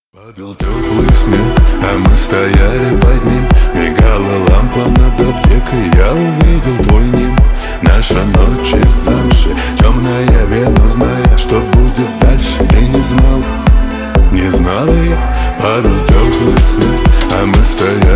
Падал теплый снег, а мы стояли под ним. Мигала лампа над аптекой, я увидел твой нимб. Наша ночь из замши, темная вена, зная, что будет дальше. Ты не знал, не знала я. Падал теплый снег, а мы стояли